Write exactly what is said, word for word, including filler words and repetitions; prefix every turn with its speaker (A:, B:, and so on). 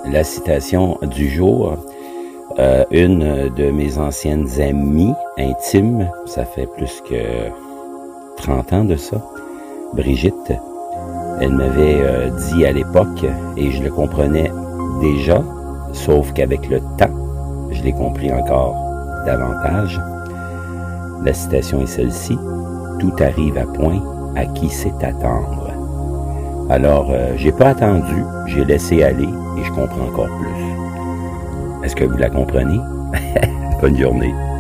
A: la citation du jour, euh, une de mes anciennes amies intimes, ça fait plus que trente ans de ça, Brigitte, elle m'avait euh, dit à l'époque, et je le comprenais déjà, sauf qu'avec le temps, je l'ai compris encore davantage. La citation est celle-ci: « Tout arrive à point à qui sait attendre. » Alors, euh, j'ai pas attendu, j'ai laissé aller et je comprends encore plus. Est-ce que vous la comprenez? Bonne journée.